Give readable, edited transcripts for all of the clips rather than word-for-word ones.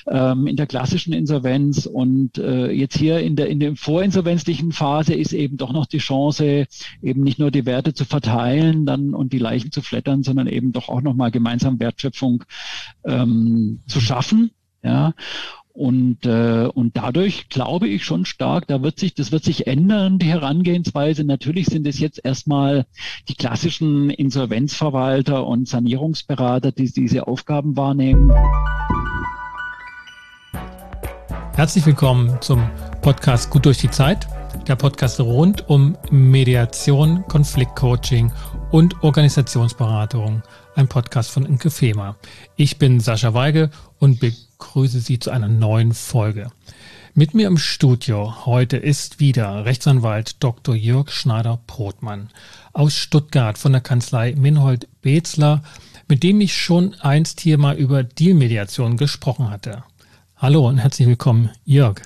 in der klassischen Insolvenz. Und jetzt hier in der vorinsolvenzlichen Phase ist eben doch noch die Chance, eben nicht nur die Werte zu verteilen dann und die Leichen zu flattern, sondern eben doch auch nochmal gemeinsam Wertschöpfung zu schaffen. Ja. Und dadurch glaube ich schon stark, das wird sich ändern, die Herangehensweise. Natürlich sind es jetzt erstmal die klassischen Insolvenzverwalter und Sanierungsberater, die diese Aufgaben wahrnehmen. Herzlich willkommen zum Podcast Gut durch die Zeit, der Podcast rund um Mediation, Konfliktcoaching und Organisationsberatung, ein Podcast von Inke Fehmer. Ich bin Sascha Weige und begrüße Sie zu einer neuen Folge. Mit mir im Studio heute ist wieder Rechtsanwalt Dr. Jörg Schneider-Prothmann aus Stuttgart von der Kanzlei Minhold-Betzler, mit dem ich schon einst hier mal über Dealmediation gesprochen hatte. Hallo und herzlich willkommen, Jörg.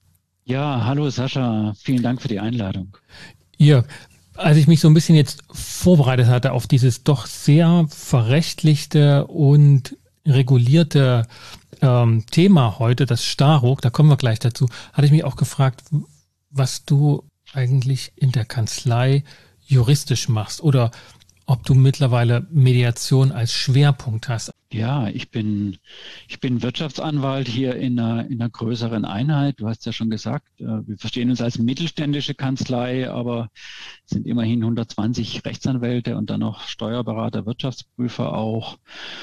Ja, hallo Sascha, vielen Dank für die Einladung. Jörg, als ich mich so ein bisschen jetzt vorbereitet hatte auf dieses doch sehr verrechtlichte und regulierte Thema heute, das Staruk, da kommen wir gleich dazu, hatte ich mich auch gefragt, was du eigentlich in der Kanzlei juristisch machst oder ob du mittlerweile Mediation als Schwerpunkt hast. Ja, ich bin Wirtschaftsanwalt hier in einer größeren Einheit. Du hast ja schon gesagt, wir verstehen uns als mittelständische Kanzlei, aber sind immerhin 120 Rechtsanwälte und dann noch Steuerberater, Wirtschaftsprüfer auch.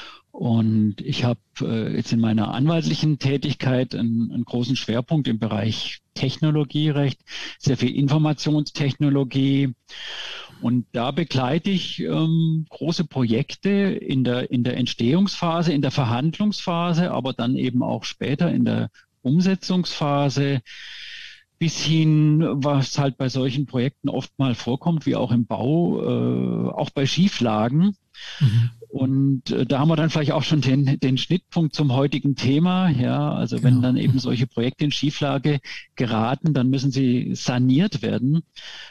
Und ich habe jetzt in meiner anwaltlichen Tätigkeit einen großen Schwerpunkt im Bereich Technologierecht, sehr viel Informationstechnologie. Und da begleite ich große Projekte in der Entstehungsphase, in der Verhandlungsphase, aber dann eben auch später in der Umsetzungsphase bis hin, was halt bei solchen Projekten oft mal vorkommt, wie auch im Bau, auch bei Schieflagen. Mhm. Und da haben wir dann vielleicht auch schon den Schnittpunkt zum heutigen Thema. Ja, also wenn dann eben solche Projekte in Schieflage geraten, dann müssen sie saniert werden.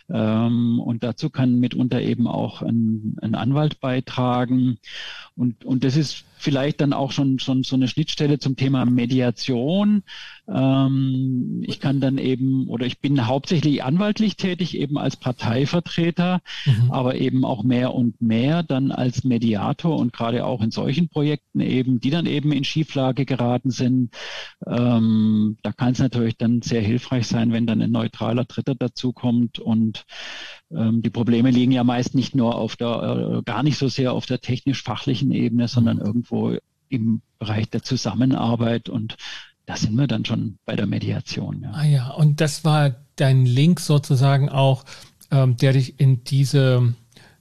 Und dazu kann mitunter eben auch ein Anwalt beitragen. Und das ist vielleicht dann auch schon so eine Schnittstelle zum Thema Mediation. Ich kann dann eben, oder ich bin hauptsächlich anwaltlich tätig, eben als Parteivertreter, aber eben auch mehr und mehr dann als Mediator und gerade auch in solchen Projekten eben, die dann eben in Schieflage geraten sind. Da kann es natürlich dann sehr hilfreich sein, wenn dann ein neutraler Dritter dazukommt und die Probleme liegen ja meist nicht nur gar nicht so sehr auf der technisch-fachlichen Ebene, sondern irgendwo im Bereich der Zusammenarbeit und da sind wir dann schon bei der Mediation. Ja. Ah ja, und das war dein Link sozusagen auch, der dich in diese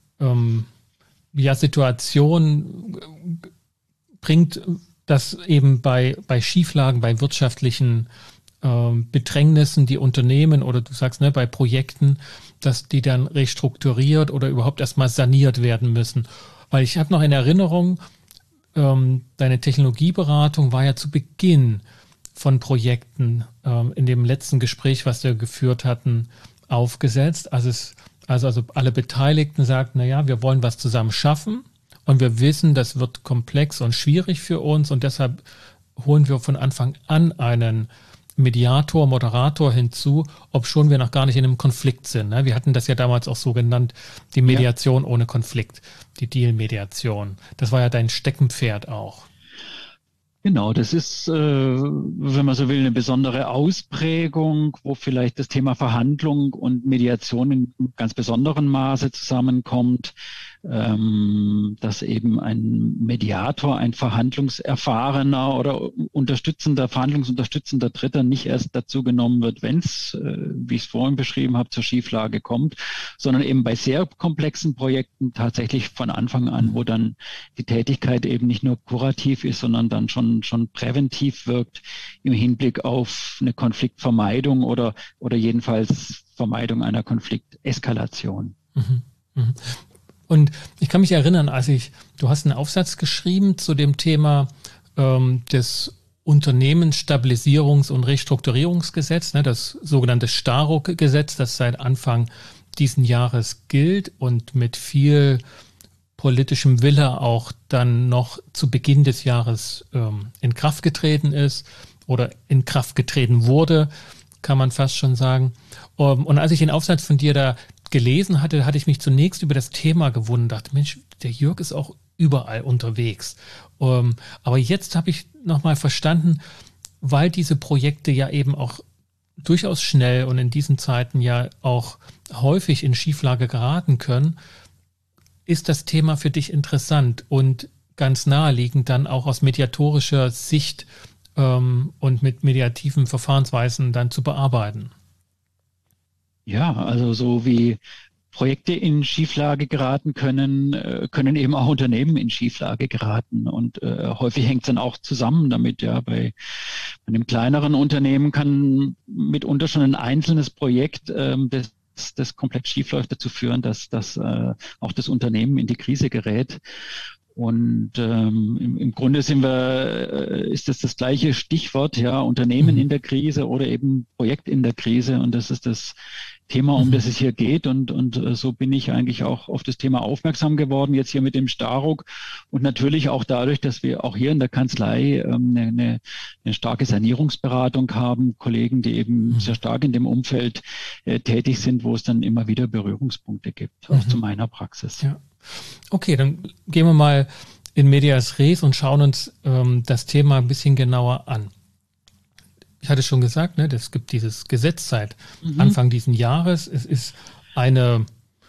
Situation bringt, dass eben bei Schieflagen, bei wirtschaftlichen Bedrängnissen die Unternehmen oder du sagst, ne, bei Projekten, dass die dann restrukturiert oder überhaupt erstmal saniert werden müssen. Weil ich habe noch in Erinnerung, deine Technologieberatung war ja zu Beginn von Projekten in dem letzten Gespräch, was wir geführt hatten, aufgesetzt. Also alle Beteiligten sagten, naja, wir wollen was zusammen schaffen und wir wissen, das wird komplex und schwierig für uns und deshalb holen wir von Anfang an einen Mediator, Moderator hinzu, obschon wir noch gar nicht in einem Konflikt sind. Ne? Wir hatten das ja damals auch so genannt, die Mediation ohne Konflikt, die Deal-Mediation. Das war ja dein Steckenpferd auch. Genau, das ist, wenn man so will, eine besondere Ausprägung, wo vielleicht das Thema Verhandlung und Mediation in ganz besonderem Maße zusammenkommt, dass eben ein Mediator, ein verhandlungserfahrener oder verhandlungsunterstützender Dritter nicht erst dazu genommen wird, wenn es, wie ich es vorhin beschrieben habe, zur Schieflage kommt, sondern eben bei sehr komplexen Projekten tatsächlich von Anfang an, wo dann die Tätigkeit eben nicht nur kurativ ist, sondern dann schon präventiv wirkt im Hinblick auf eine Konfliktvermeidung oder jedenfalls Vermeidung einer Konflikteskalation. Mhm. Mhm. Und ich kann mich erinnern, du hast einen Aufsatz geschrieben zu dem Thema des Unternehmensstabilisierungs- und Restrukturierungsgesetz, ne, das sogenannte Staruk-Gesetz, das seit Anfang diesen Jahres gilt und mit viel politischem Wille auch dann noch zu Beginn des Jahres in Kraft getreten ist oder in Kraft getreten wurde, kann man fast schon sagen. Und als ich den Aufsatz von dir da gelesen hatte, hatte ich mich zunächst über das Thema gewundert. Dachte, Mensch, der Jörg ist auch überall unterwegs. Aber jetzt habe ich nochmal verstanden, weil diese Projekte ja eben auch durchaus schnell und in diesen Zeiten ja auch häufig in Schieflage geraten können, ist das Thema für dich interessant und ganz naheliegend dann auch aus mediatorischer Sicht und mit mediativen Verfahrensweisen dann zu bearbeiten. Ja, also so wie Projekte in Schieflage geraten können, können eben auch Unternehmen in Schieflage geraten. Und häufig hängt es dann auch zusammen damit. Ja, bei einem kleineren Unternehmen kann mitunter schon ein einzelnes Projekt, das komplett schief läuft, dazu führen, dass auch das Unternehmen in die Krise gerät. Und im Grunde ist das gleiche Stichwort, ja, Unternehmen in der Krise oder eben Projekt in der Krise. Und das ist das Thema, um das es hier geht. Und so bin ich eigentlich auch auf das Thema aufmerksam geworden, jetzt hier mit dem Staruk. Und natürlich auch dadurch, dass wir auch hier in der Kanzlei eine starke Sanierungsberatung haben, Kollegen, die eben sehr stark in dem Umfeld tätig sind, wo es dann immer wieder Berührungspunkte gibt, auch zu meiner Praxis. Ja. Okay, dann gehen wir mal in medias res und schauen uns das Thema ein bisschen genauer an. Ich hatte schon gesagt, ne, es gibt dieses Gesetz seit Anfang diesen Jahres. Es ist eine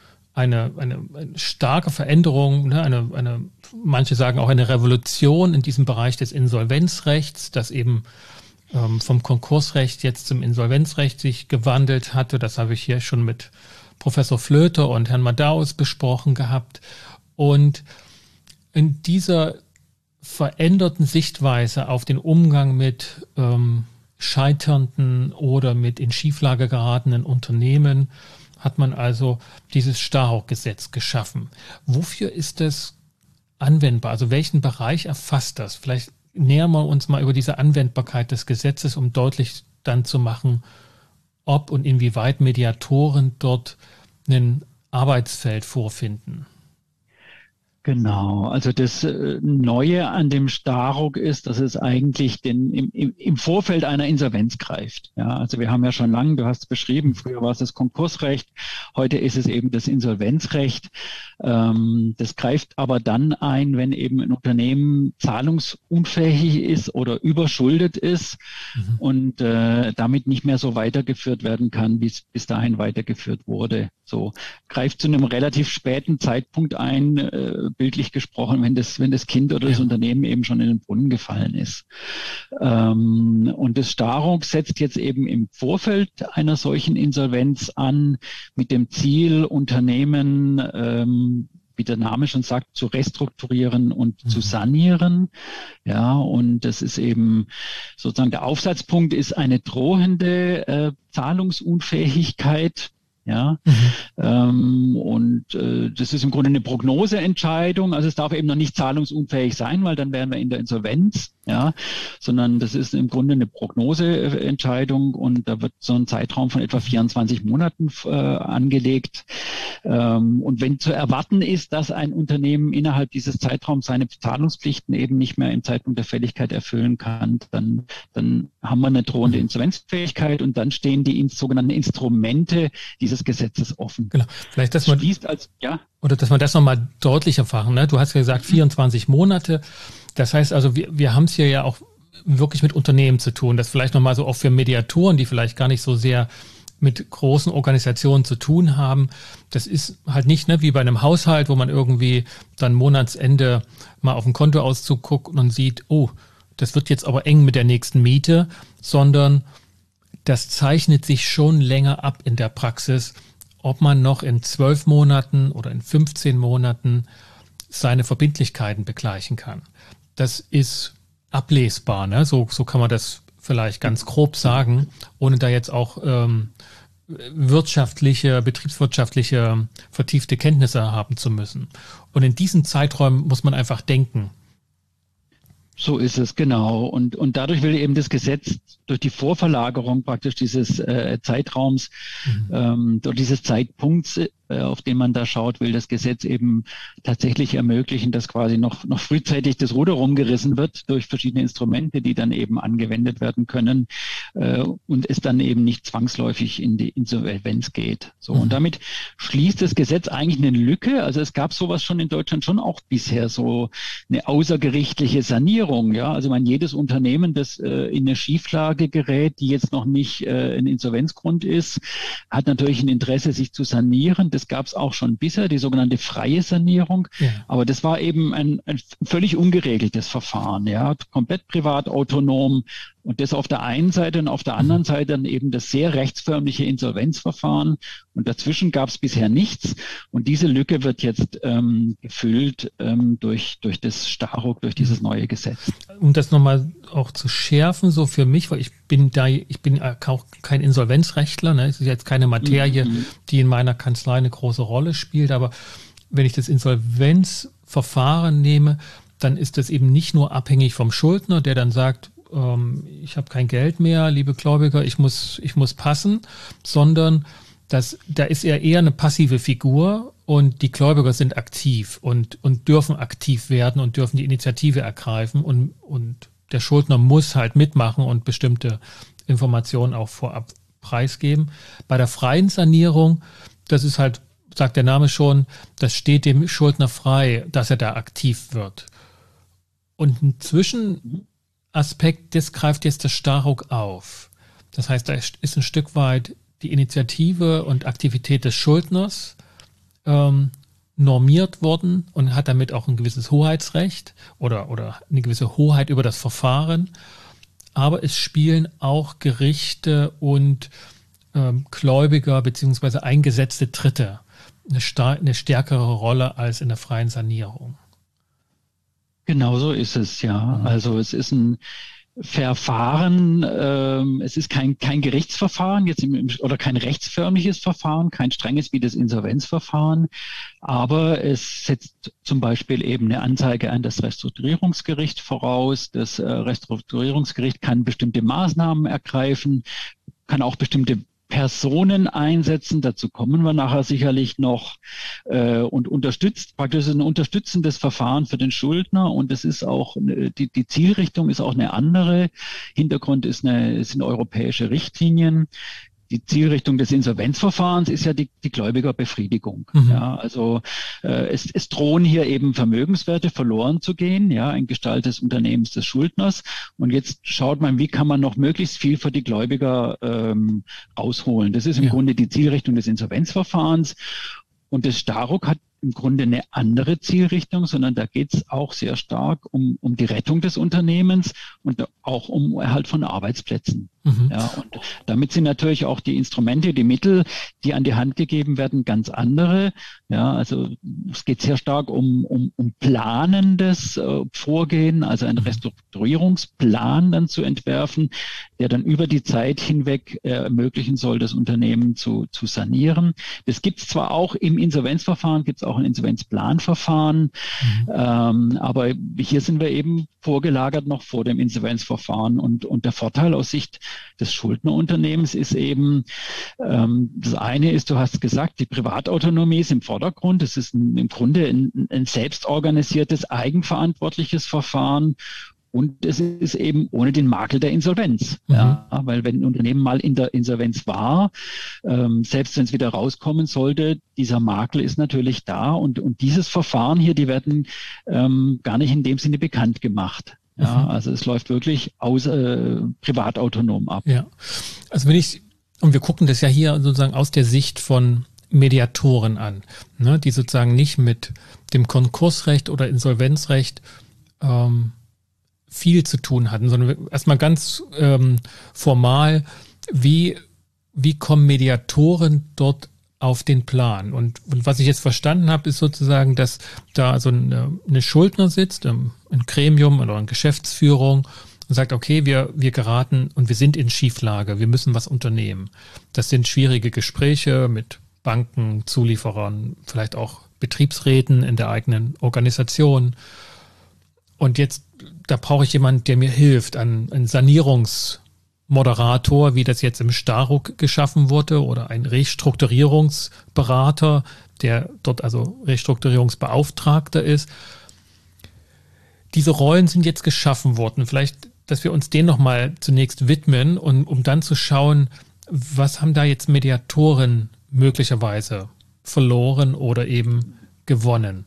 starke Veränderung, ne, manche sagen auch eine Revolution in diesem Bereich des Insolvenzrechts, das eben vom Konkursrecht jetzt zum Insolvenzrecht sich gewandelt hatte. Das habe ich hier schon mit Professor Flöter und Herrn Madaus besprochen gehabt. Und in dieser veränderten Sichtweise auf den Umgang mit scheiternden oder mit in Schieflage geratenen Unternehmen hat man also dieses Staruk-Gesetz geschaffen. Wofür ist das anwendbar? Also welchen Bereich erfasst das? Vielleicht nähern wir uns mal über diese Anwendbarkeit des Gesetzes, um deutlich dann zu machen, ob und inwieweit Mediatoren dort ein Arbeitsfeld vorfinden. Genau, also das Neue an dem Staruk ist, dass es eigentlich im Vorfeld einer Insolvenz greift. Ja, also wir haben ja schon lange, du hast es beschrieben, früher war es das Konkursrecht, heute ist es eben das Insolvenzrecht. Das greift aber dann ein, wenn eben ein Unternehmen zahlungsunfähig ist oder überschuldet ist und damit nicht mehr so weitergeführt werden kann, wie es bis dahin weitergeführt wurde. So greift zu einem relativ späten Zeitpunkt ein, bildlich gesprochen, wenn das Kind oder das Unternehmen eben schon in den Brunnen gefallen ist. Und das Staruk setzt jetzt eben im Vorfeld einer solchen Insolvenz an, mit dem Ziel, Unternehmen, wie der Name schon sagt, zu restrukturieren und zu sanieren. Ja, und das ist eben sozusagen der Aufsatzpunkt ist eine drohende Zahlungsunfähigkeit. Ja, das ist im Grunde eine Prognoseentscheidung. Also es darf eben noch nicht zahlungsunfähig sein, weil dann wären wir in der Insolvenz, ja, sondern das ist im Grunde eine Prognoseentscheidung und da wird so ein Zeitraum von etwa 24 Monaten angelegt. Und wenn zu erwarten ist, dass ein Unternehmen innerhalb dieses Zeitraums seine Zahlungspflichten eben nicht mehr im Zeitpunkt der Fälligkeit erfüllen kann, dann haben wir eine drohende Insolvenzfähigkeit und dann stehen die sogenannten Instrumente dieses Gesetzes offen. Genau. Vielleicht, dass man das nochmal deutlicher machen. Ne? Du hast ja gesagt 24 Monate. Das heißt also, wir haben es hier ja auch wirklich mit Unternehmen zu tun. Das vielleicht nochmal so auch für Mediatoren, die vielleicht gar nicht so sehr mit großen Organisationen zu tun haben. Das ist halt nicht wie bei einem Haushalt, wo man irgendwie dann Monatsende mal auf den Kontoauszug guckt und sieht, oh, das wird jetzt aber eng mit der nächsten Miete, sondern das zeichnet sich schon länger ab in der Praxis, ob man noch in 12 Monaten oder in 15 Monaten seine Verbindlichkeiten begleichen kann. Das ist ablesbar, ne? So kann man das vielleicht ganz grob sagen, ohne da jetzt auch betriebswirtschaftliche, vertiefte Kenntnisse haben zu müssen. Und in diesen Zeiträumen muss man einfach denken. So ist es, genau. Und dadurch will eben das Gesetz durch die Vorverlagerung praktisch dieses Zeitraums, durch dieses Zeitpunkts, auf den man da schaut, will das Gesetz eben tatsächlich ermöglichen, dass quasi noch frühzeitig das Ruder rumgerissen wird durch verschiedene Instrumente, die dann eben angewendet werden können, und es dann eben nicht zwangsläufig in die Insolvenz geht. So, und damit schließt das Gesetz eigentlich eine Lücke. Also es gab sowas schon in Deutschland schon auch bisher, so eine außergerichtliche Sanierung. Ja, also jedes Unternehmen, das in eine Schieflage gerät, die jetzt noch nicht ein Insolvenzgrund ist, hat natürlich ein Interesse, sich zu sanieren. Das gab es auch schon bisher, die sogenannte freie Sanierung. Ja. Aber das war eben ein völlig ungeregeltes Verfahren, ja, komplett privat, autonom. Und das auf der einen Seite und auf der anderen Seite dann eben das sehr rechtsförmliche Insolvenzverfahren. Und dazwischen gab es bisher nichts. Und diese Lücke wird jetzt gefüllt durch das Staruk, durch dieses neue Gesetz. Um das nochmal auch zu schärfen, so für mich, weil ich bin auch kein Insolvenzrechtler, ne? Es ist jetzt keine Materie, die in meiner Kanzlei eine große Rolle spielt. Aber wenn ich das Insolvenzverfahren nehme, dann ist das eben nicht nur abhängig vom Schuldner, der dann sagt, ich habe kein Geld mehr, liebe Gläubiger, ich muss passen, sondern da ist er eher eine passive Figur und die Gläubiger sind aktiv und dürfen aktiv werden und dürfen die Initiative ergreifen und der Schuldner muss halt mitmachen und bestimmte Informationen auch vorab preisgeben. Bei der freien Sanierung, das ist halt, sagt der Name schon, das steht dem Schuldner frei, dass er da aktiv wird. Und ein Zwischenaspekt, das greift jetzt das Staruk auf. Das heißt, da ist ein Stück weit die Initiative und Aktivität des Schuldners normiert worden und hat damit auch ein gewisses Hoheitsrecht oder eine gewisse Hoheit über das Verfahren. Aber es spielen auch Gerichte und Gläubiger bzw. eingesetzte Dritte eine stärkere Rolle als in der freien Sanierung. Genau so ist es, ja. Also es ist ein Verfahren, es ist kein Gerichtsverfahren jetzt oder kein rechtsförmliches Verfahren, kein strenges wie das Insolvenzverfahren, aber es setzt zum Beispiel eben eine Anzeige an das Restrukturierungsgericht voraus. Das Restrukturierungsgericht kann bestimmte Maßnahmen ergreifen, kann auch bestimmte Personen einsetzen, dazu kommen wir nachher sicherlich noch, und unterstützt, praktisch ein unterstützendes Verfahren für den Schuldner, und es ist auch, die Zielrichtung ist auch eine andere. Hintergrund sind europäische Richtlinien. Die Zielrichtung des Insolvenzverfahrens ist ja die Gläubigerbefriedigung. Ja, also es drohen hier eben Vermögenswerte verloren zu gehen, ja, in Gestalt des Unternehmens des Schuldners. Und jetzt schaut man, wie kann man noch möglichst viel für die Gläubiger rausholen. Das ist im Grunde die Zielrichtung des Insolvenzverfahrens. Und das Staruk hat im Grunde eine andere Zielrichtung, sondern da geht es auch sehr stark um die Rettung des Unternehmens und auch um Erhalt von Arbeitsplätzen. Ja, und damit sind natürlich auch die Instrumente, die Mittel, die an die Hand gegeben werden, ganz andere. Ja, also es geht sehr stark um planendes Vorgehen, also einen Restrukturierungsplan dann zu entwerfen, der dann über die Zeit hinweg ermöglichen soll, das Unternehmen zu sanieren. Das gibt es zwar auch im Insolvenzverfahren, gibt es auch ein Insolvenzplanverfahren, aber hier sind wir eben vorgelagert noch vor dem Insolvenzverfahren, und der Vorteil aus Sicht des Schuldnerunternehmens ist eben, das eine ist, du hast gesagt, die Privatautonomie ist im Vordergrund. Es ist im Grunde ein selbstorganisiertes, eigenverantwortliches Verfahren. Und es ist eben ohne den Makel der Insolvenz. Ja, weil wenn ein Unternehmen mal in der Insolvenz war, selbst wenn es wieder rauskommen sollte, dieser Makel ist natürlich da. Und dieses Verfahren hier, die werden gar nicht in dem Sinne bekannt gemacht. Ja, also es läuft wirklich privatautonom ab. Ja, also und wir gucken das ja hier sozusagen aus der Sicht von Mediatoren an, ne, die sozusagen nicht mit dem Konkursrecht oder Insolvenzrecht viel zu tun hatten, sondern erstmal ganz formal, wie kommen Mediatoren dort auf den Plan? Und was ich jetzt verstanden habe, ist sozusagen, dass da so eine Schuldner sitzt, ein Gremium oder eine Geschäftsführung und sagt, okay, wir geraten und wir sind in Schieflage, wir müssen was unternehmen. Das sind schwierige Gespräche mit Banken, Zulieferern, vielleicht auch Betriebsräten in der eigenen Organisation. Und jetzt, da brauche ich jemanden, der mir hilft, einen Sanierungsmoderator, wie das jetzt im Staruk geschaffen wurde, oder ein Restrukturierungsberater, der dort also Restrukturierungsbeauftragter ist. Diese Rollen sind jetzt geschaffen worden. Vielleicht, dass wir uns denen nochmal zunächst widmen, um dann zu schauen, was haben da jetzt Mediatoren möglicherweise verloren oder eben gewonnen.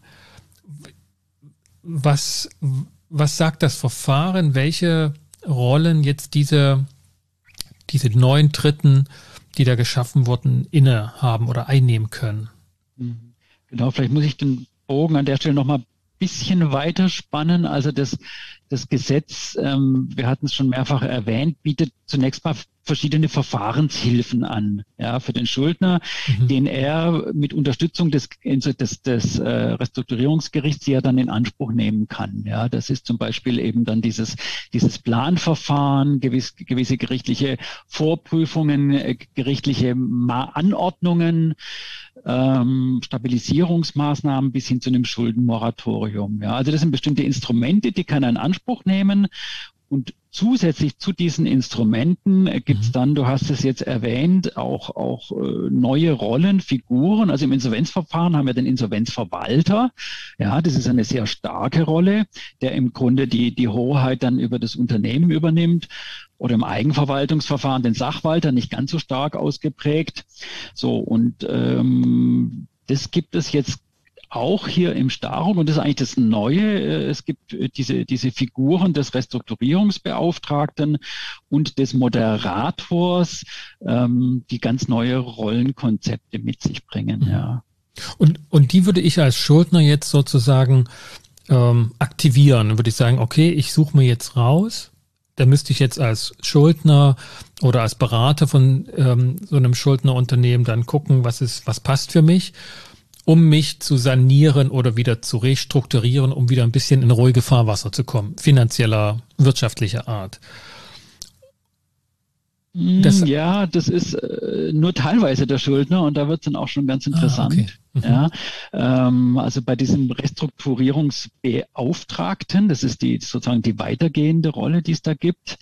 Was sagt das Verfahren, welche Rollen jetzt diese neuen Dritten, die da geschaffen wurden, innehaben oder einnehmen können? Genau, vielleicht muss ich den Bogen an der Stelle nochmal ein bisschen weiter spannen. Also das Gesetz, wir hatten es schon mehrfach erwähnt, bietet zunächst mal verschiedene Verfahrenshilfen an, ja, für den Schuldner, den er mit Unterstützung des Restrukturierungsgerichts ja dann in Anspruch nehmen kann. Ja, das ist zum Beispiel eben dann dieses Planverfahren, gewisse gerichtliche Vorprüfungen, gerichtliche Anordnungen, Stabilisierungsmaßnahmen bis hin zu einem Schuldenmoratorium. Ja, also das sind bestimmte Instrumente, die kann er in Anspruch nehmen. Und zusätzlich zu diesen Instrumenten gibt es dann, du hast es jetzt erwähnt, auch neue Rollen, Figuren. Also im Insolvenzverfahren haben wir den Insolvenzverwalter. Ja, das ist eine sehr starke Rolle, der im Grunde die Hoheit dann über das Unternehmen übernimmt. Oder im Eigenverwaltungsverfahren den Sachwalter, nicht ganz so stark ausgeprägt. So, und das gibt es jetzt auch hier im Staruk, und das ist eigentlich das Neue. Es gibt diese Figuren des Restrukturierungsbeauftragten und des Moderators, die ganz neue Rollenkonzepte mit sich bringen. Ja. Und die würde ich als Schuldner jetzt sozusagen aktivieren. Würde ich sagen, okay, ich suche mir jetzt raus. Da müsste ich jetzt als Schuldner oder als Berater von so einem Schuldnerunternehmen dann gucken, was passt für mich, um mich zu sanieren oder wieder zu restrukturieren, um wieder ein bisschen in ruhige Fahrwasser zu kommen, finanzieller, wirtschaftlicher Art. Das ist nur teilweise der Schuldner, und da wird es dann auch schon ganz interessant. Okay. Ja, also bei diesem Restrukturierungsbeauftragten, das ist sozusagen die weitergehende Rolle, die es da gibt.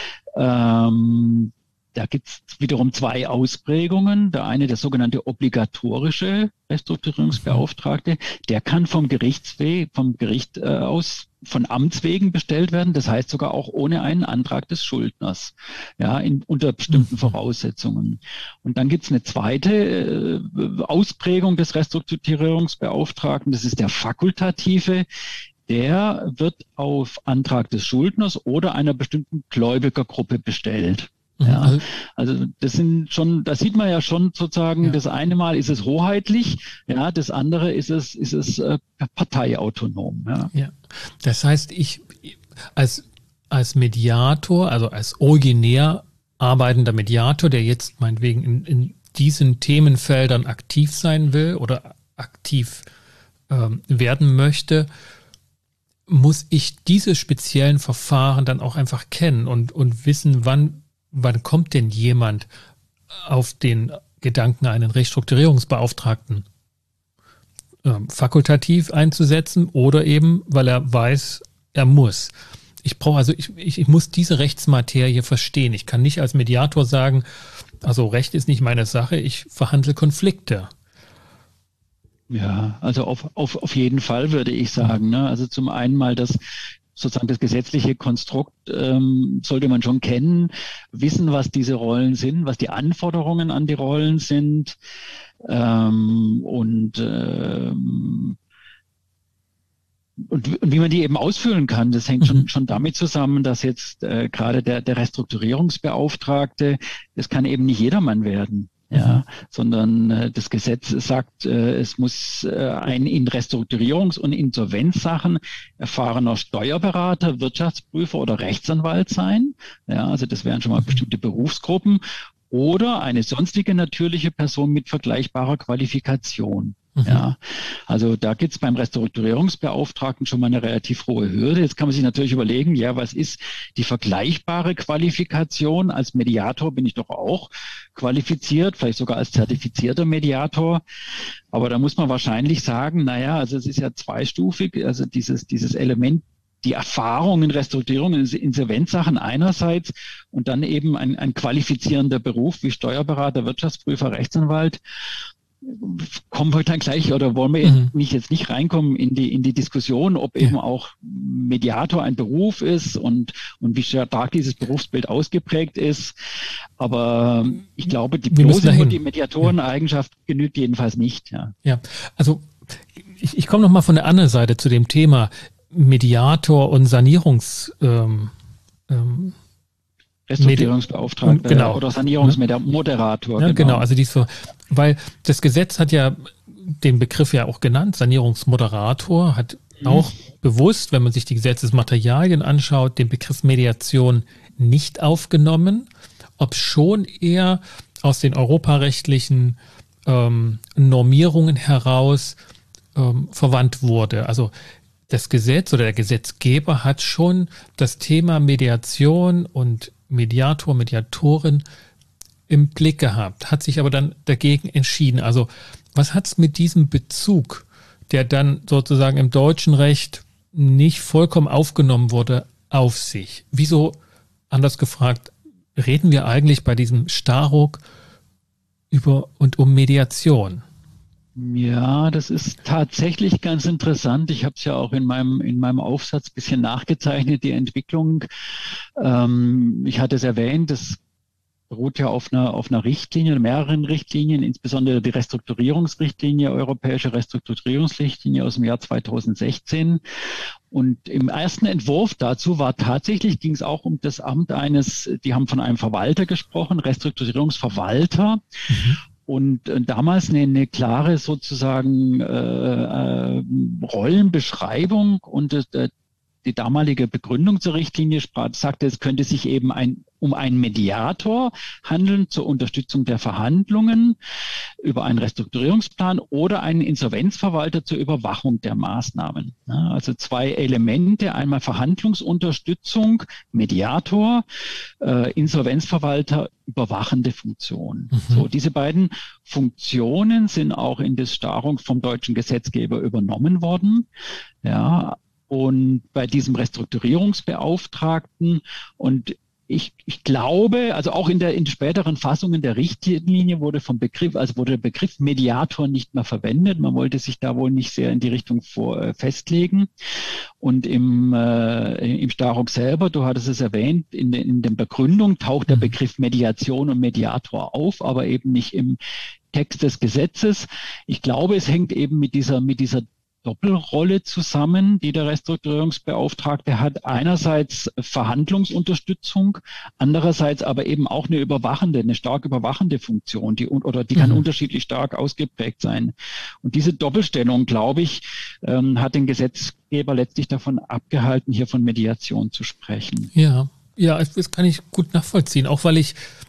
Da gibt es wiederum zwei Ausprägungen. Der eine, der sogenannte obligatorische Restrukturierungsbeauftragte, der kann vom Gericht aus, von Amts wegen bestellt werden. Das heißt sogar auch ohne einen Antrag des Schuldners, ja, unter bestimmten Voraussetzungen. Und dann gibt es eine zweite Ausprägung des Restrukturierungsbeauftragten. Das ist der fakultative. Der wird auf Antrag des Schuldners oder einer bestimmten Gläubigergruppe bestellt. Ja, also da sieht man ja schon sozusagen, das eine Mal ist es hoheitlich, ja, das andere ist es parteiautonom. Ja. Ja. Das heißt, ich als Mediator, also als originär arbeitender Mediator, der jetzt meinetwegen in diesen Themenfeldern aktiv sein will oder aktiv werden möchte, muss ich diese speziellen Verfahren dann auch einfach kennen und wissen, wann kommt denn jemand auf den Gedanken, einen Restrukturierungsbeauftragten fakultativ einzusetzen oder eben, weil er weiß, er muss. Ich muss diese Rechtsmaterie verstehen. Ich kann nicht als Mediator sagen, also Recht ist nicht meine Sache, ich verhandle Konflikte. Ja, also auf jeden Fall würde ich sagen. Ne? Also zum einen mal sozusagen das gesetzliche Konstrukt sollte man schon kennen, wissen, was diese Rollen sind, was die Anforderungen an die Rollen sind und wie man die eben ausfüllen kann. Das hängt schon damit zusammen, dass jetzt gerade der Restrukturierungsbeauftragte, das kann eben nicht jedermann werden. Ja, sondern das Gesetz sagt, es muss ein in Restrukturierungs- und Insolvenzsachen erfahrener Steuerberater, Wirtschaftsprüfer oder Rechtsanwalt sein. Ja, also das wären schon mal bestimmte Berufsgruppen oder eine sonstige natürliche Person mit vergleichbarer Qualifikation. Ja, also da gibt's beim Restrukturierungsbeauftragten schon mal eine relativ hohe Hürde. Jetzt kann man sich natürlich überlegen, ja, was ist die vergleichbare Qualifikation? Als Mediator bin ich doch auch qualifiziert, vielleicht sogar als zertifizierter Mediator. Aber da muss man wahrscheinlich sagen, naja, also es ist ja zweistufig, also dieses Element die Erfahrung in Restrukturierung, in Insolvenzsachen einerseits und dann eben ein qualifizierender Beruf wie Steuerberater, Wirtschaftsprüfer, Rechtsanwalt. Kommen wir dann gleich oder wollen wir jetzt nicht reinkommen in die Diskussion, ob eben auch Mediator ein Beruf ist und wie stark dieses Berufsbild ausgeprägt ist. Aber ich glaube, die bloße nur die Mediatoreneigenschaft genügt jedenfalls nicht. Ja, also ich komme nochmal von der anderen Seite zu dem Thema Mediator und Restrukturierungsbeauftragter genau. Oder Sanierungsmoderator. Ja, genau, also weil das Gesetz hat ja den Begriff ja auch genannt, Sanierungsmoderator, hat auch bewusst, wenn man sich die Gesetzesmaterialien anschaut, den Begriff Mediation nicht aufgenommen, obschon er aus den europarechtlichen Normierungen heraus verwandt wurde. Also das Gesetz oder der Gesetzgeber hat schon das Thema Mediation und Mediator, Mediatorin im Blick gehabt, hat sich aber dann dagegen entschieden. Also was hat es mit diesem Bezug, der dann sozusagen im deutschen Recht nicht vollkommen aufgenommen wurde, auf sich? Wieso, anders gefragt, reden wir eigentlich bei diesem Staruk über und um Mediation? Ja, das ist tatsächlich ganz interessant. Ich habe es ja auch in meinem Aufsatz ein bisschen nachgezeichnet, die Entwicklung. Ich hatte es erwähnt, das beruht ja auf einer Richtlinie, mehreren Richtlinien, insbesondere die Restrukturierungsrichtlinie, europäische Restrukturierungsrichtlinie aus dem Jahr 2016. Und im ersten Entwurf dazu ging es auch um das Amt die haben von einem Verwalter gesprochen, Restrukturierungsverwalter. Und damals eine klare sozusagen Rollenbeschreibung und die damalige Begründung zur Richtlinie sagte, es könnte sich eben um einen Mediator handeln zur Unterstützung der Verhandlungen über einen Restrukturierungsplan oder einen Insolvenzverwalter zur Überwachung der Maßnahmen. Ja, also zwei Elemente, einmal Verhandlungsunterstützung, Mediator, Insolvenzverwalter, überwachende Funktion. So, diese beiden Funktionen sind auch in das Staruk vom deutschen Gesetzgeber übernommen worden. Ja, und bei diesem Restrukturierungsbeauftragten und ich glaube, also auch in späteren Fassungen der Richtlinie wurde der Begriff Mediator nicht mehr verwendet. Man wollte sich da wohl nicht sehr in die Richtung festlegen. Und im Staruk selber, du hattest es erwähnt, in der Begründung taucht der Begriff Mediation und Mediator auf, aber eben nicht im Text des Gesetzes. Ich glaube, es hängt eben mit dieser Doppelrolle zusammen, die der Restrukturierungsbeauftragte hat. Einerseits Verhandlungsunterstützung, andererseits aber eben auch eine stark überwachende Funktion, die kann unterschiedlich stark ausgeprägt sein. Und diese Doppelstellung, glaube ich, hat den Gesetzgeber letztlich davon abgehalten, hier von Mediation zu sprechen. Ja, das kann ich gut nachvollziehen, auch weil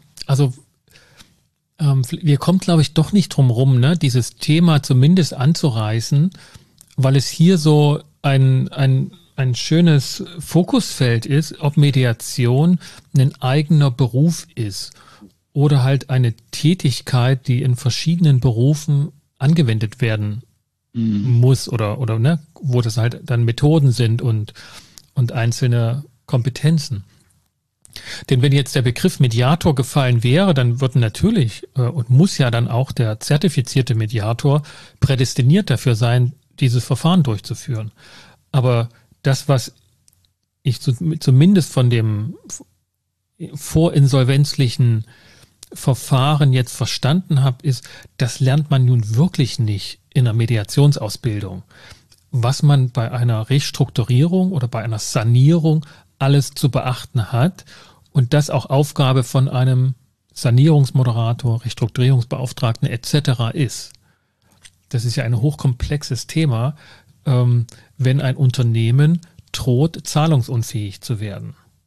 wir kommen, glaube ich, doch nicht drum rum, ne, dieses Thema zumindest anzureißen, weil es hier so ein schönes Fokusfeld ist, ob Mediation ein eigener Beruf ist oder halt eine Tätigkeit, die in verschiedenen Berufen angewendet werden muss oder ne, wo das halt dann Methoden sind und einzelne Kompetenzen. Denn wenn jetzt der Begriff Mediator gefallen wäre, dann wird natürlich und muss ja dann auch der zertifizierte Mediator prädestiniert dafür sein, dieses Verfahren durchzuführen. Aber das, was ich zumindest von dem vorinsolvenzlichen Verfahren jetzt verstanden habe, ist, das lernt man nun wirklich nicht in einer Mediationsausbildung. Was man bei einer Restrukturierung oder bei einer Sanierung alles zu beachten hat und das auch Aufgabe von einem Sanierungsmoderator, Restrukturierungsbeauftragten etc. ist. Das ist ja ein hochkomplexes Thema, wenn ein Unternehmen droht, zahlungsunfähig zu werden.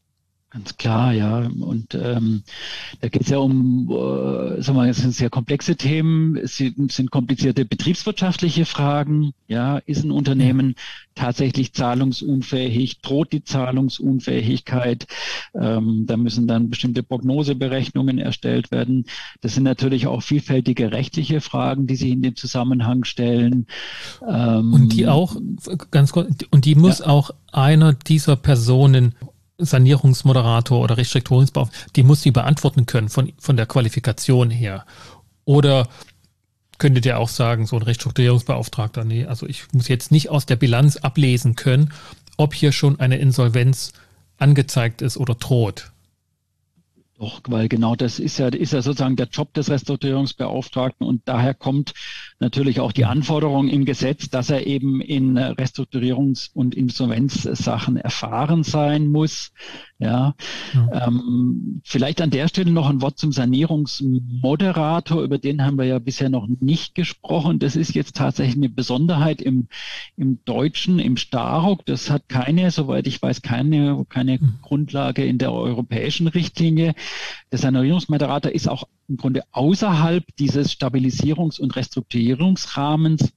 Ganz klar, ja. Und da geht es ja um, sagen wir mal, es sind sehr komplexe Themen, sind komplizierte betriebswirtschaftliche Fragen. Ja, ist ein Ja. Unternehmen tatsächlich zahlungsunfähig? Droht die Zahlungsunfähigkeit? Da müssen dann bestimmte Prognoseberechnungen erstellt werden. Das sind natürlich auch vielfältige rechtliche Fragen, die sich in dem Zusammenhang stellen. Und die auch, ganz kurz, und die Ja, muss auch einer dieser Personen, Sanierungsmoderator oder Restrukturierungsbeauftragter, die muss die beantworten können von der Qualifikation her. Oder könntet ihr auch sagen, so ein Restrukturierungsbeauftragter, nee, also ich muss jetzt nicht aus der Bilanz ablesen können, ob hier schon eine Insolvenz angezeigt ist oder droht. doch, weil genau das ist ja sozusagen der Job des Restrukturierungsbeauftragten und daher kommt natürlich auch die Hm. Anforderung im Gesetz, dass er eben in Restrukturierungs- und Insolvenzsachen erfahren sein muss. Ja, Ja. vielleicht an der Stelle noch ein Wort zum Sanierungsmoderator, über den haben wir ja bisher noch nicht gesprochen. Das ist jetzt tatsächlich eine Besonderheit im Deutschen, im Starock. Das hat keine, soweit ich weiß, keine Hm. Grundlage in der europäischen Richtlinie. Der Sanierungsmoderator ist auch im Grunde außerhalb dieses Stabilisierungs- und Restrukturierungsrahmens.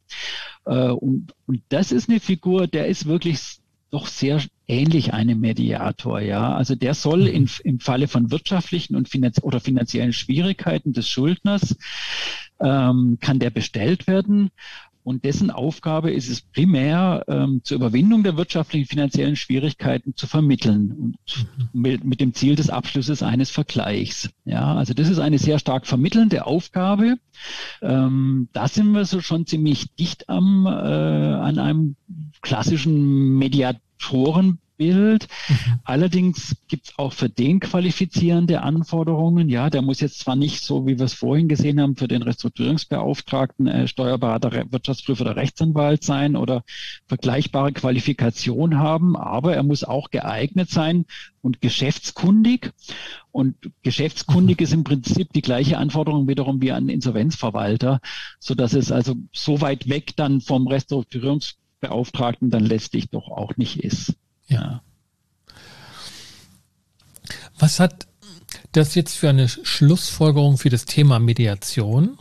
Und das ist eine Figur, der ist wirklich doch sehr ähnlich einem Mediator, ja. Also der soll Mhm. im Falle von wirtschaftlichen und finanziellen Schwierigkeiten des Schuldners kann der bestellt werden. Und dessen Aufgabe ist es primär, zur Überwindung der wirtschaftlichen, finanziellen Schwierigkeiten zu vermitteln und mit dem Ziel des Abschlusses eines Vergleichs. Ja, also das ist eine sehr stark vermittelnde Aufgabe. Da sind wir so schon ziemlich dicht an einem klassischen Mediatorenbild. Mhm. Allerdings gibt es auch für den qualifizierende Anforderungen. Ja, der muss jetzt zwar nicht so, wie wir es vorhin gesehen haben, für den Restrukturierungsbeauftragten Steuerberater, Wirtschaftsprüfer oder Rechtsanwalt sein oder vergleichbare Qualifikation haben, aber er muss auch geeignet sein und geschäftskundig. Und Mhm. geschäftskundig ist im Prinzip die gleiche Anforderung wiederum wie ein Insolvenzverwalter, so dass es also so weit weg dann vom Restrukturierungsbeauftragten dann letztlich doch auch nicht ist. Ja. Ja. Was hat das jetzt für eine Schlussfolgerung für das Thema Mediation?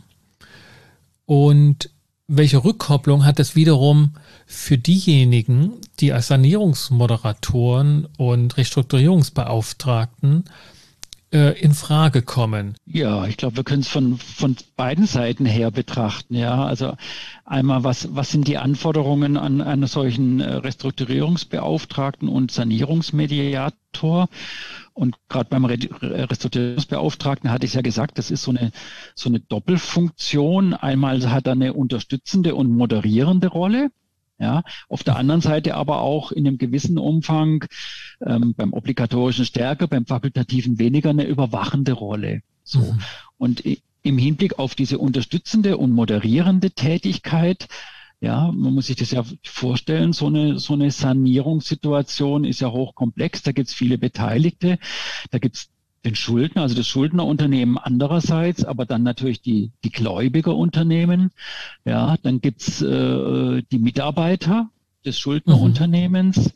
Und welche Rückkopplung hat das wiederum für diejenigen, die als Sanierungsmoderatoren und Restrukturierungsbeauftragten in Frage kommen? Ja, ich glaube, wir können es von beiden Seiten her betrachten. Ja, also einmal, was sind die Anforderungen an einen solchen Restrukturierungsbeauftragten und Sanierungsmediator? Und gerade beim Restrukturierungsbeauftragten hatte ich ja gesagt, das ist so eine Doppelfunktion. Einmal hat er eine unterstützende und moderierende Rolle. Ja, auf der anderen Seite aber auch in einem gewissen Umfang beim obligatorischen stärker, beim fakultativen weniger eine überwachende Rolle. So. Mhm. Und im Hinblick auf diese unterstützende und moderierende Tätigkeit, ja, man muss sich das ja vorstellen, so eine Sanierungssituation ist ja hochkomplex, da gibt es viele Beteiligte, da gibt es den Schuldner, also das Schuldnerunternehmen andererseits, aber dann natürlich die Gläubigerunternehmen, ja, dann gibt's die Mitarbeiter des Mhm. Schuldnerunternehmens.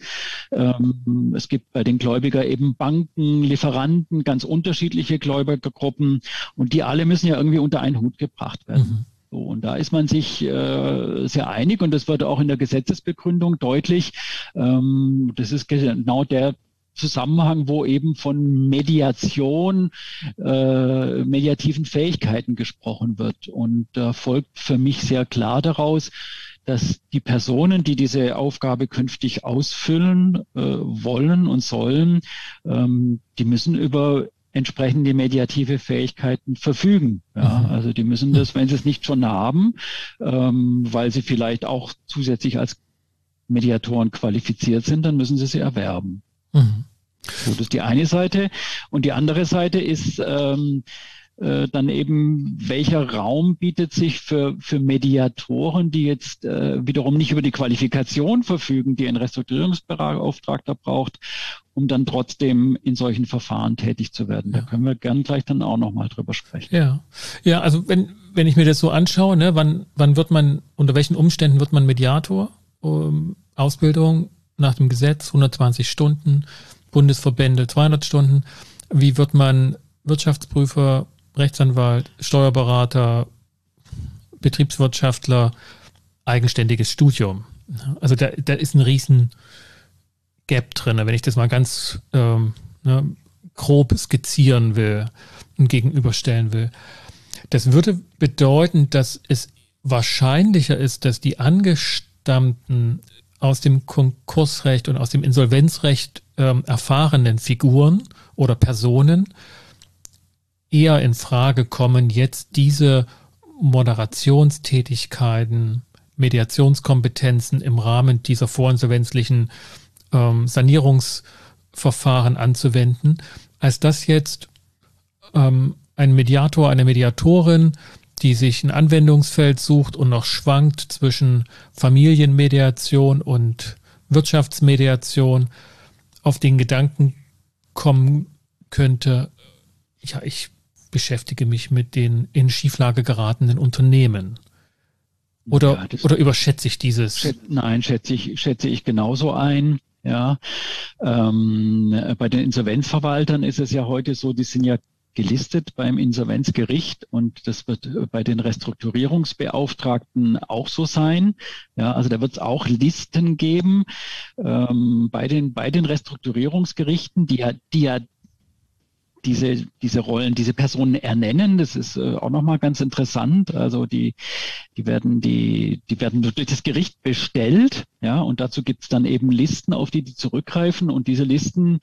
Es gibt bei den Gläubiger eben Banken, Lieferanten, ganz unterschiedliche Gläubigergruppen und die alle müssen ja irgendwie unter einen Hut gebracht werden. Mhm. So, und da ist man sich sehr einig und das wird auch in der Gesetzesbegründung deutlich. Das ist genau der Zusammenhang, wo eben von Mediation, mediativen Fähigkeiten gesprochen wird. Und da folgt für mich sehr klar daraus, dass die Personen, die diese Aufgabe künftig ausfüllen wollen und sollen, die müssen über entsprechende mediative Fähigkeiten verfügen. Ja, Mhm. also die müssen Mhm. das, wenn sie es nicht schon haben, weil sie vielleicht auch zusätzlich als Mediatoren qualifiziert sind, dann müssen sie sie erwerben. Mhm. So, das ist die eine Seite. Und die andere Seite ist dann eben, welcher Raum bietet sich für Mediatoren, die jetzt wiederum nicht über die Qualifikation verfügen, die ein Restrukturierungsbeauftragter braucht, um dann trotzdem in solchen Verfahren tätig zu werden. Da Ja. können wir gern gleich dann auch nochmal drüber sprechen. Ja. Ja, also wenn ich mir das so anschaue, ne, wann wird man, unter welchen Umständen wird man Mediator? Ausbildung nach dem Gesetz, 120 Stunden, Bundesverbände 200 Stunden. Wie wird man Wirtschaftsprüfer, Rechtsanwalt, Steuerberater, Betriebswirtschaftler, eigenständiges Studium? Also da ist ein riesen Gap drin, wenn ich das mal ganz grob skizzieren will und gegenüberstellen will. Das würde bedeuten, dass es wahrscheinlicher ist, dass die Angestammten aus dem Konkursrecht und aus dem Insolvenzrecht erfahrenen Figuren oder Personen eher in Frage kommen, jetzt diese Moderationstätigkeiten, Mediationskompetenzen im Rahmen dieser vorinsolvenzlichen Sanierungsverfahren anzuwenden, als dass jetzt ein Mediator, eine Mediatorin, die sich ein Anwendungsfeld sucht und noch schwankt zwischen Familienmediation und Wirtschaftsmediation, auf den Gedanken kommen könnte, ja, ich beschäftige mich mit den in Schieflage geratenen Unternehmen. Oder überschätze ich dieses? Nein, schätze ich genauso ein. Ja, bei den Insolvenzverwaltern ist es ja heute so, die sind ja gelistet beim Insolvenzgericht und das wird bei den Restrukturierungsbeauftragten auch so sein. Ja, also da wird es auch Listen geben bei den Restrukturierungsgerichten, die ja diese Rollen, diese Personen ernennen. Das ist auch nochmal ganz interessant. Also die werden durch das Gericht bestellt, ja, und dazu gibt es dann eben Listen, auf die zurückgreifen, und diese Listen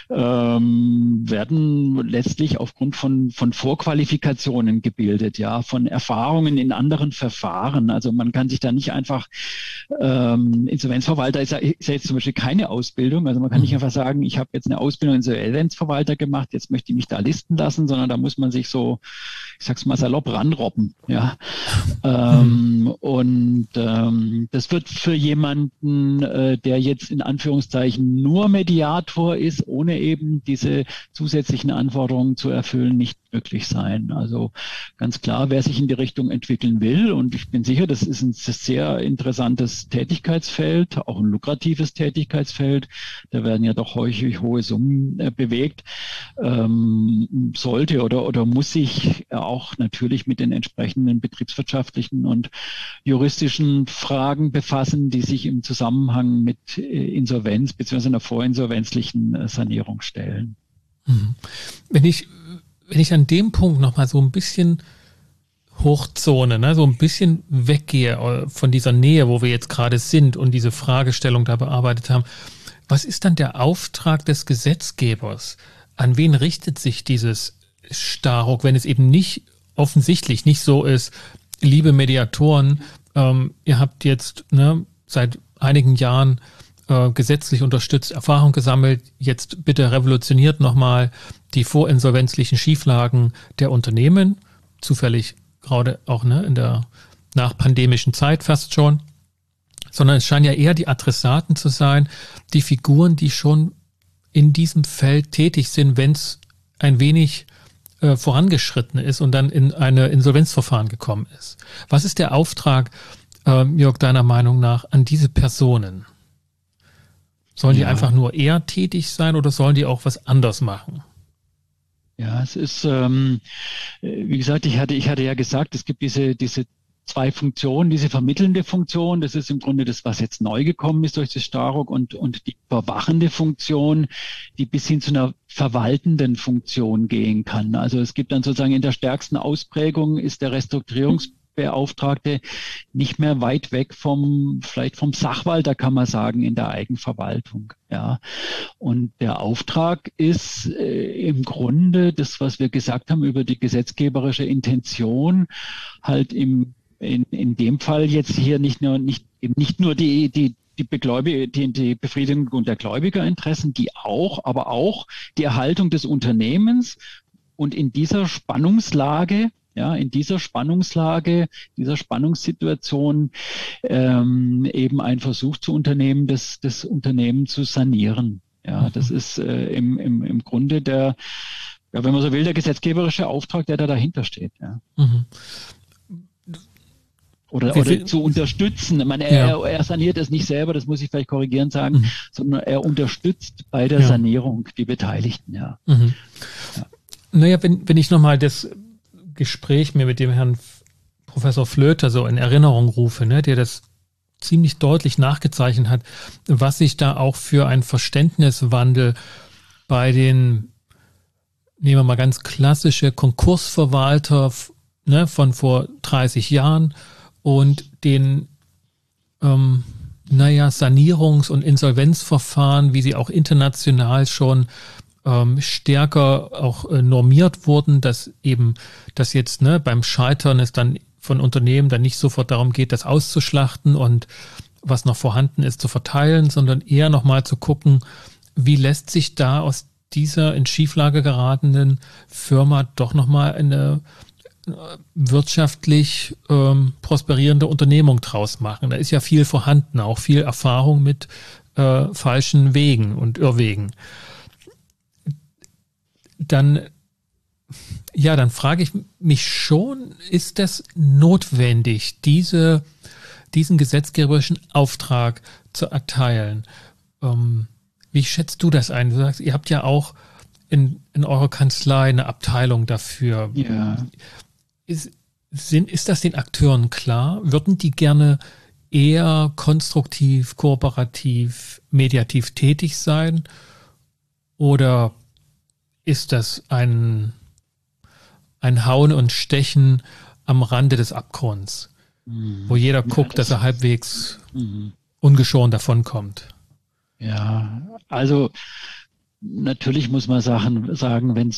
werden letztlich aufgrund von Vorqualifikationen gebildet, ja, von Erfahrungen in anderen Verfahren. Also man kann sich da nicht einfach Insolvenzverwalter ist ja jetzt zum Beispiel keine Ausbildung, also man kann nicht einfach sagen, ich habe jetzt eine Ausbildung Insolvenzverwalter gemacht, jetzt möchte ich mich da listen lassen, sondern da muss man sich so, ich sag's mal salopp, ranrobben, ja. Das wird für jemanden, der jetzt in Anführungszeichen nur Mediator ist, ohne eben diese zusätzlichen Anforderungen zu erfüllen, nicht möglich sein. Also ganz klar, wer sich in die Richtung entwickeln will, und ich bin sicher, das ist ein sehr interessantes Tätigkeitsfeld, auch ein lukratives Tätigkeitsfeld, da werden ja doch häufig hohe Summen bewegt, sollte oder muss sich auch natürlich mit den entsprechenden betriebswirtschaftlichen und juristischen Fragen befassen, die sich im Zusammenhang mit Insolvenz bzw. einer vorinsolvenzlichen Sanierung stellen. Wenn ich an dem Punkt nochmal so ein bisschen hochzone, ne, so ein bisschen weggehe von dieser Nähe, wo wir jetzt gerade sind und diese Fragestellung da bearbeitet haben, was ist dann der Auftrag des Gesetzgebers? An wen richtet sich dieses Staruk, wenn es eben nicht offensichtlich nicht so ist, liebe Mediatoren, ihr habt jetzt seit einigen Jahren gesetzlich unterstützt Erfahrung gesammelt, jetzt bitte revolutioniert nochmal die vorinsolvenzlichen Schieflagen der Unternehmen, zufällig gerade auch in der nachpandemischen Zeit fast schon, sondern es scheinen ja eher die Adressaten zu sein, die Figuren, die schon in diesem Feld tätig sind, wenn es ein wenig vorangeschritten ist und dann in ein Insolvenzverfahren gekommen ist. Was ist der Auftrag, Jörg, deiner Meinung nach, an diese Personen? Sollen die einfach nur eher tätig sein oder sollen die auch was anders machen? Ja, es ist, wie gesagt, ich hatte ja gesagt, es gibt diese zwei Funktionen, diese vermittelnde Funktion, das ist im Grunde das, was jetzt neu gekommen ist durch das Staruk, und die überwachende Funktion, die bis hin zu einer verwaltenden Funktion gehen kann. Also es gibt dann sozusagen in der stärksten Ausprägung ist der Restrukturierungsbeauftragte nicht mehr weit weg vielleicht vom Sachwalter, kann man sagen, in der Eigenverwaltung. Ja. Und der Auftrag ist im Grunde das, was wir gesagt haben über die gesetzgeberische Intention, halt in dem Fall jetzt hier nicht nur die Befriedigung der Gläubigerinteressen, aber auch die Erhaltung des Unternehmens, und in dieser Spannungslage, dieser Spannungssituation eben einen Versuch zu unternehmen, das Unternehmen zu sanieren. Ja, das ist im Grunde wenn man so will, der gesetzgeberische Auftrag, der da dahinter steht. Ja. oder zu unterstützen. Ich meine, er saniert es nicht selber, das muss ich vielleicht korrigierend sagen, sondern er unterstützt bei der Sanierung die Beteiligten, ja. Mhm. Ja. Naja, wenn ich nochmal das Gespräch mir mit dem Herrn Professor Flöter so in Erinnerung rufe, ne, der das ziemlich deutlich nachgezeichnet hat, was sich da auch für ein Verständniswandel bei den, nehmen wir mal ganz klassische Konkursverwalter, ne, von vor 30 Jahren und den Sanierungs- und Insolvenzverfahren, wie sie auch international schon stärker auch normiert wurden, dass eben das jetzt beim Scheitern es dann von Unternehmen dann nicht sofort darum geht, das auszuschlachten und was noch vorhanden ist zu verteilen, sondern eher nochmal zu gucken, wie lässt sich da aus dieser in Schieflage geratenen Firma doch nochmal eine wirtschaftlich prosperierende Unternehmung draus machen. Da ist ja viel vorhanden, auch viel Erfahrung mit falschen Wegen und Irrwegen. Dann frage ich mich schon, ist das notwendig, diesen gesetzgeberischen Auftrag zu erteilen? Wie schätzt du das ein? Du sagst, ihr habt ja auch in eurer Kanzlei eine Abteilung dafür. Ja. Ist das den Akteuren klar? Würden die gerne eher konstruktiv, kooperativ, mediativ tätig sein? Oder ist das ein Hauen und Stechen am Rande des Abgrunds, wo jeder guckt, dass er halbwegs ungeschoren davonkommt? Ja, also natürlich muss man sagen, wenn es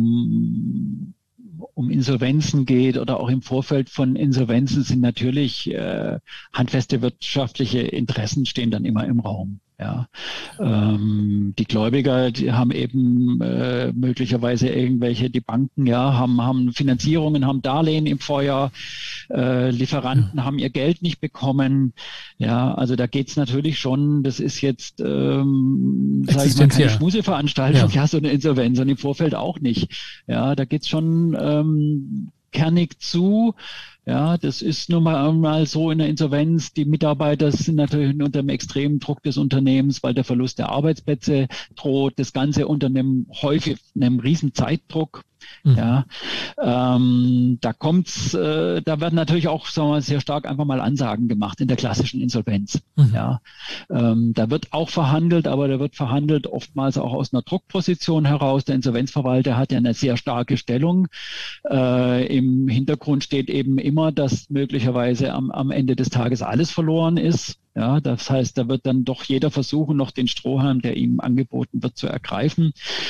um Insolvenzen geht oder auch im Vorfeld von Insolvenzen sind natürlich handfeste wirtschaftliche Interessen stehen dann immer im Raum. Ja, die Gläubiger, die haben eben möglicherweise die Banken, haben Finanzierungen, haben Darlehen im Vorjahr, Lieferanten haben ihr Geld nicht bekommen. Ja, also da geht's natürlich schon, das ist jetzt, sage ich mal, keine Schmuseveranstaltung, so eine Insolvenz und im Vorfeld auch nicht. Ja, da geht's schon kernig zu. Ja, das ist nun mal so in der Insolvenz. Die Mitarbeiter sind natürlich unter dem extremen Druck des Unternehmens, weil der Verlust der Arbeitsplätze droht. Das Ganze unter einem riesen Zeitdruck. Ja, da werden natürlich auch, sagen wir mal, sehr stark einfach mal Ansagen gemacht in der klassischen Insolvenz. Ja, da wird auch verhandelt, aber da wird verhandelt oftmals auch aus einer Druckposition heraus. Der Insolvenzverwalter hat ja eine sehr starke Stellung. Im Hintergrund steht eben immer, dass möglicherweise am Ende des Tages alles verloren ist. Ja, das heißt, da wird dann doch jeder versuchen, noch den Strohhalm, der ihm angeboten wird, zu ergreifen.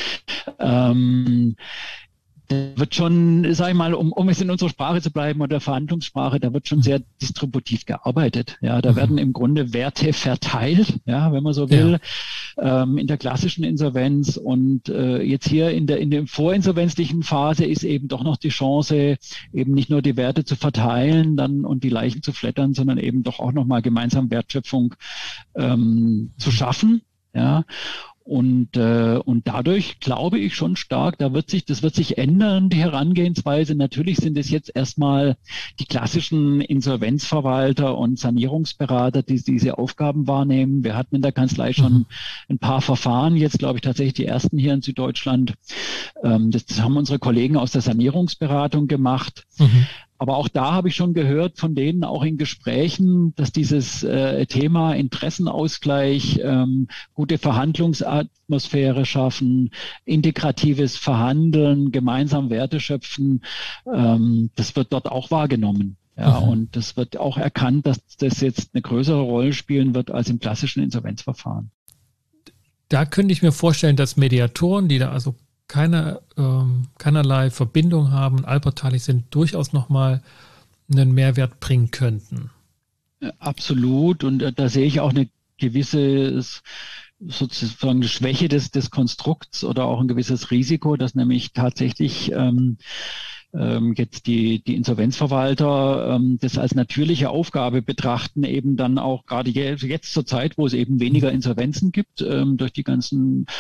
Da wird schon, sag ich mal, um es in unserer Sprache zu bleiben oder Verhandlungssprache, da wird schon sehr distributiv gearbeitet. Ja, da werden im Grunde Werte verteilt, ja, wenn man so will, in der klassischen Insolvenz. Und jetzt hier in der vorinsolvenzlichen Phase ist eben doch noch die Chance, eben nicht nur die Werte zu verteilen dann und die Leichen zu flattern, sondern eben doch auch nochmal gemeinsam Wertschöpfung zu schaffen. Ja. Und dadurch glaube ich schon stark, das wird sich ändern, die Herangehensweise. Natürlich sind es jetzt erstmal die klassischen Insolvenzverwalter und Sanierungsberater, die diese Aufgaben wahrnehmen. Wir hatten in der Kanzlei schon ein paar Verfahren, jetzt glaube ich tatsächlich die ersten hier in Süddeutschland. Das haben unsere Kollegen aus der Sanierungsberatung gemacht. Aber auch da habe ich schon gehört von denen auch in Gesprächen, dass dieses Thema Interessenausgleich, gute Verhandlungsatmosphäre schaffen, integratives Verhandeln, gemeinsam Werte schöpfen, das wird dort auch wahrgenommen. Ja, und das wird auch erkannt, dass das jetzt eine größere Rolle spielen wird als im klassischen Insolvenzverfahren. Da könnte ich mir vorstellen, dass Mediatoren, die da also keinerlei Verbindung haben, allparteilich sind, durchaus nochmal einen Mehrwert bringen könnten. Absolut. Und da sehe ich auch eine gewisse sozusagen eine Schwäche des Konstrukts oder auch ein gewisses Risiko, dass nämlich tatsächlich jetzt die Insolvenzverwalter das als natürliche Aufgabe betrachten, eben dann auch gerade jetzt zur Zeit, wo es eben weniger Insolvenzen gibt, durch die ganzen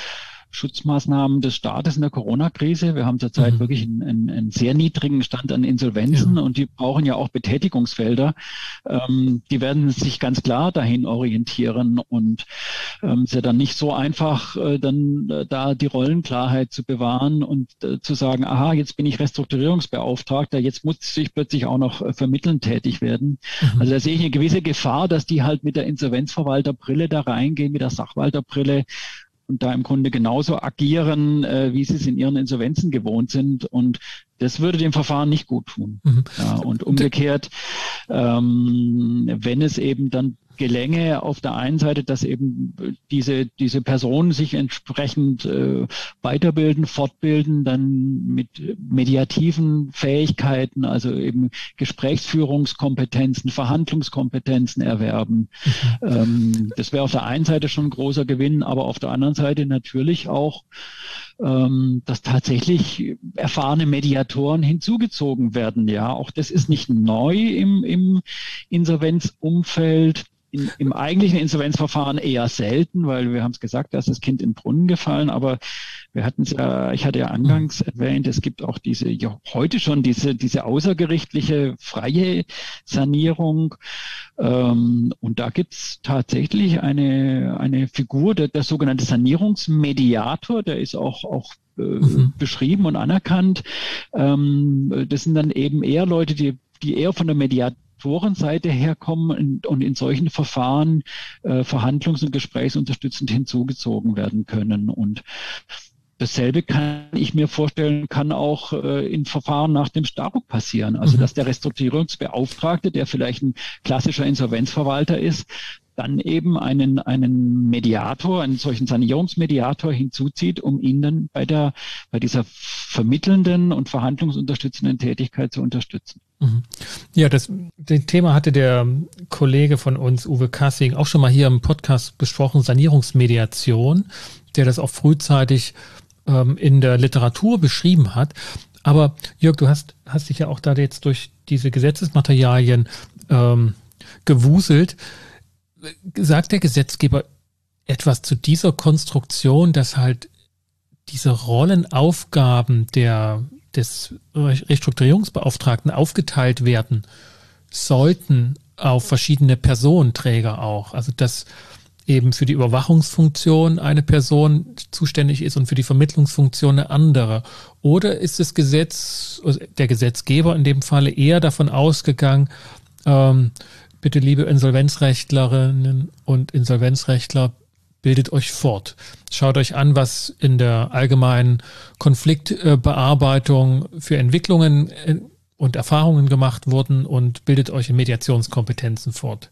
Schutzmaßnahmen des Staates in der Corona-Krise. Wir haben zurzeit wirklich einen sehr niedrigen Stand an Insolvenzen und die brauchen ja auch Betätigungsfelder. Die werden sich ganz klar dahin orientieren und es ist ja dann nicht so einfach, dann da die Rollenklarheit zu bewahren und zu sagen, aha, jetzt bin ich Restrukturierungsbeauftragter, jetzt muss ich plötzlich auch noch vermittelnd tätig werden. Also da sehe ich eine gewisse Gefahr, dass die halt mit der Insolvenzverwalterbrille da reingehen, mit der Sachwalterbrille und da im Grunde genauso agieren, wie sie es in ihren Insolvenzen gewohnt sind. Und das würde dem Verfahren nicht gut tun. Ja, und umgekehrt, wenn es eben dann gelänge auf der einen Seite, dass eben diese Personen sich entsprechend weiterbilden, fortbilden, dann mit mediativen Fähigkeiten, also eben Gesprächsführungskompetenzen, Verhandlungskompetenzen erwerben. Das wäre auf der einen Seite schon ein großer Gewinn, aber auf der anderen Seite natürlich auch, dass tatsächlich erfahrene Mediatoren hinzugezogen werden. Ja, auch das ist nicht neu im Insolvenzumfeld. Im eigentlichen Insolvenzverfahren eher selten, weil wir haben es gesagt, da ist das Kind in den Brunnen gefallen, aber wir hatten es ja, ich hatte ja angangs erwähnt, es gibt auch heute schon diese außergerichtliche freie Sanierung. Und da gibt es tatsächlich eine Figur, der sogenannte Sanierungsmediator, der ist auch beschrieben und anerkannt. Das sind dann eben eher Leute, die eher von der Mediatorenseite herkommen und in solchen Verfahren verhandlungs- und gesprächsunterstützend hinzugezogen werden können. Und dasselbe kann ich mir vorstellen, kann auch in Verfahren nach dem Staruk passieren. Also dass der Restrukturierungsbeauftragte, der vielleicht ein klassischer Insolvenzverwalter ist, dann eben einen Mediator, einen solchen Sanierungsmediator hinzuzieht, um ihn dann bei dieser vermittelnden und verhandlungsunterstützenden Tätigkeit zu unterstützen. Ja, das Thema hatte der Kollege von uns, Uwe Kassing, auch schon mal hier im Podcast besprochen, Sanierungsmediation, der das auch frühzeitig in der Literatur beschrieben hat. Aber Jörg, du hast dich ja auch da jetzt durch diese Gesetzesmaterialien gewuselt. Sagt der Gesetzgeber etwas zu dieser Konstruktion, dass halt diese Rollenaufgaben des Restrukturierungsbeauftragten aufgeteilt werden sollten auf verschiedene Personenträger auch? Also dass eben für die Überwachungsfunktion eine Person zuständig ist und für die Vermittlungsfunktion eine andere. Oder ist das der Gesetzgeber in dem Falle eher davon ausgegangen, bitte, liebe Insolvenzrechtlerinnen und Insolvenzrechtler, bildet euch fort. Schaut euch an, was in der allgemeinen Konfliktbearbeitung für Entwicklungen und Erfahrungen gemacht wurden und bildet euch in Mediationskompetenzen fort.